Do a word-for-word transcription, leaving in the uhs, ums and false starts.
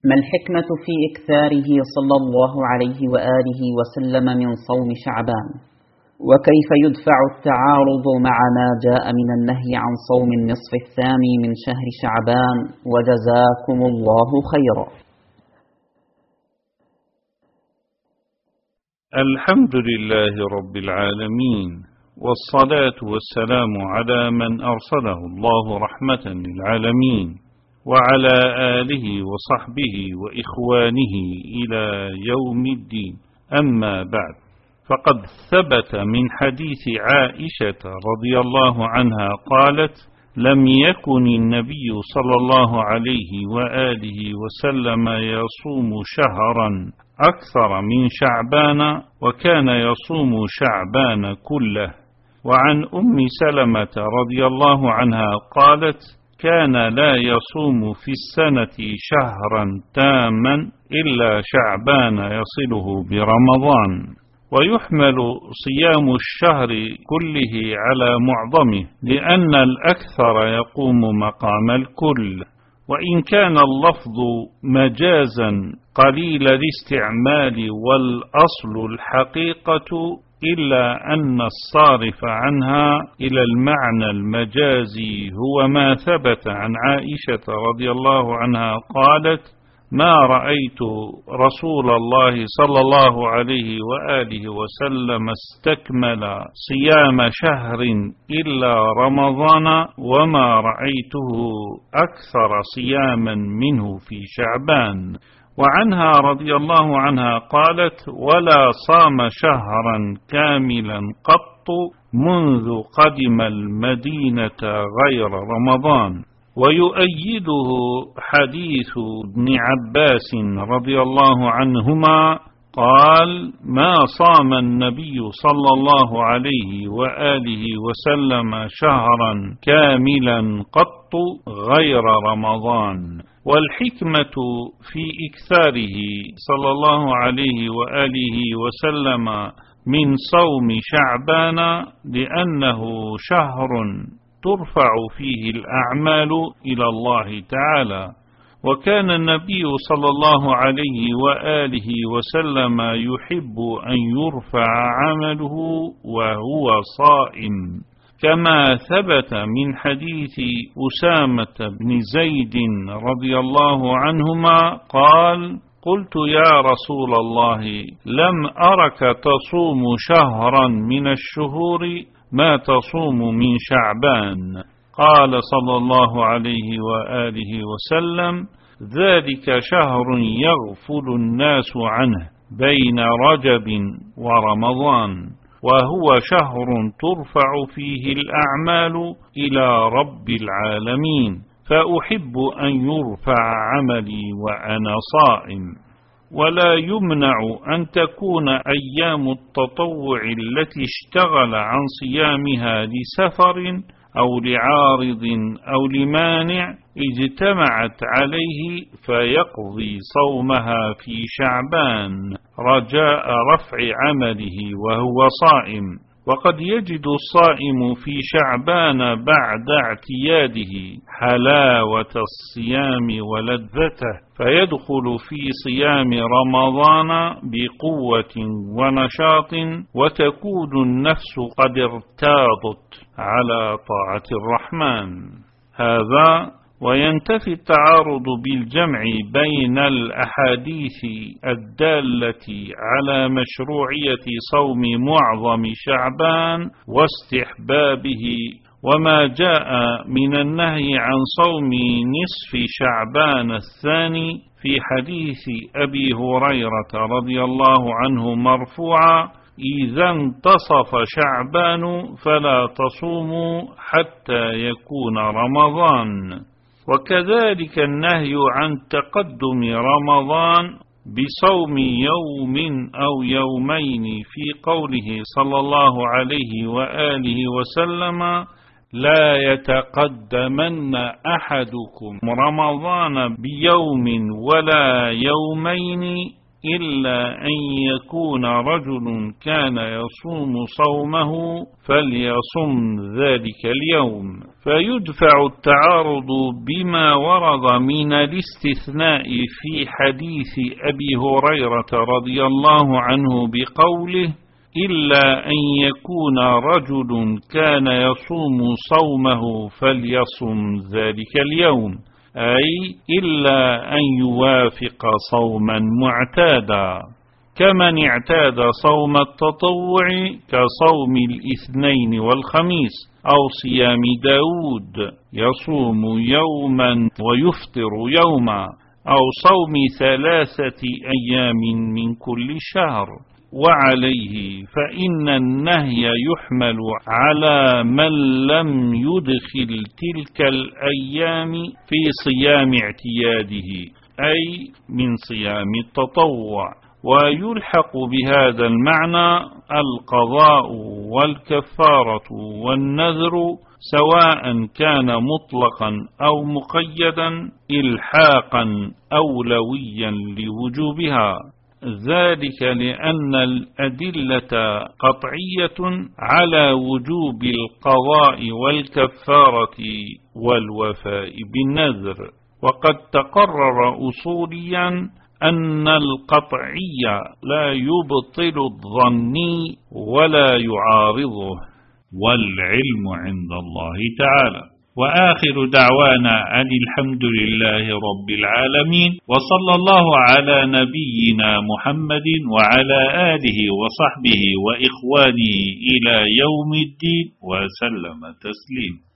ما الحكمة في إكثاره صلى الله عليه وآله وسلم من صوم شعبان؟ وكيف يدفع التعارض مع ما جاء من النهي عن صوم النصف الثاني من شهر شعبان؟ وجزاكم الله خيرا. الحمد لله رب العالمين، والصلاة والسلام على من أرسله الله رحمة للعالمين، وعلى آله وصحبه وإخوانه إلى يوم الدين. أما بعد، فقد ثبت من حديث عائشة رضي الله عنها قالت: لم يكن النبي صلى الله عليه وآله وسلم يصوم شهرا أكثر من شعبان، وكان يصوم شعبان كله. وعن أم سلمة رضي الله عنها قالت: كان لا يصوم في السنة شهرا تاما إلا شعبان يصله برمضان. ويحمل صيام الشهر كله على معظمه، لأن الأكثر يقوم مقام الكل. وإن كان اللفظ مجازا قليل الاستعمال والأصل الحقيقة، إلا أن الصارف عنها إلى المعنى المجازي هو ما ثبت عن عائشة رضي الله عنها قالت: ما رأيت رسول الله صلى الله عليه وآله وسلم استكمل صيام شهر إلا رمضان، وما رأيته أكثر صياما منه في شعبان. وعنها رضي الله عنها قالت: ولا صام شهرا كاملا قط منذ قدم المدينة غير رمضان. ويؤيده حديث ابن عباس رضي الله عنهما قال: ما صام النبي صلى الله عليه وآله وسلم شهرا كاملا قط غير رمضان. والحكمة في إكثاره صلى الله عليه وآله وسلم من صوم شعبان لأنه شهر ترفع فيه الأعمال إلى الله تعالى. وكان النبي صلى الله عليه وآله وسلم يحب أن يرفع عمله وهو صائم، كما ثبت من حديث أسامة بن زيد رضي الله عنهما قال: قلت يا رسول الله، لم أرك تصوم شهرا من الشهور ما تصوم من شعبان. قال صلى الله عليه وآله وسلم: ذلك شهر يغفل الناس عنه بين رجب ورمضان، وهو شهر ترفع فيه الأعمال إلى رب العالمين، فأحب أن يرفع عملي وأنا صائم. ولا يمنع أن تكون أيام التطوع التي اشتغل عن صيامها لسفر أو لعارض أو لمانع اجتمعت عليه فيقضي صومها في شعبان رجاء رفع عمله وهو صائم. وقد يجد الصائم في شعبان بعد اعتياده حلاوة الصيام ولذته، فيدخل في صيام رمضان بقوة ونشاط، وتكون النفس قد ارتاضت على طاعة الرحمن. هذا وينتفي التعارض بالجمع بين الأحاديث الدالة على مشروعية صوم معظم شعبان واستحبابه، وما جاء من النهي عن صوم نصف شعبان الثاني في حديث أبي هريرة رضي الله عنه مرفوعا: إذا انتصف شعبان فلا تصوموا حتى يكون رمضان. وكذلك النهي عن تقدم رمضان بصوم يوم أو يومين في قوله صلى الله عليه وآله وسلم: لا يتقدمن أحدكم رمضان بيوم ولا يومين إلا أن يكون رجل كان يصوم صومه فليصم ذلك اليوم. فيدفع التعارض بما ورد من الاستثناء في حديث أبي هريرة رضي الله عنه بقوله إلا أن يكون رجل كان يصوم صومه فليصم ذلك اليوم، أي إلا أن يوافق صوما معتادا، كمن اعتاد صوم التطوع كصوم الاثنين والخميس، أو صيام داود يصوم يوما ويفطر يوما، أو صوم ثلاثة أيام من كل شهر. وعليه فإن النهي يحمل على من لم يدخل تلك الأيام في صيام اعتياده، أي من صيام التطوع، ويلحق بهذا المعنى القضاء والكفارة والنذر سواء كان مطلقا أو مقيدا إلحاقا أولويا لوجوبها، ذلك لأن الأدلة قطعية على وجوب القضاء والكفارة والوفاء بالنذر. وقد تقرر أصوليا أن القطعي لا يبطل الظني ولا يعارضه، والعلم عند الله تعالى. وآخر دعوانا أن الحمد لله رب العالمين، وصلى الله على نبينا محمد وعلى آله وصحبه وإخوانه إلى يوم الدين، وسلم تسليما.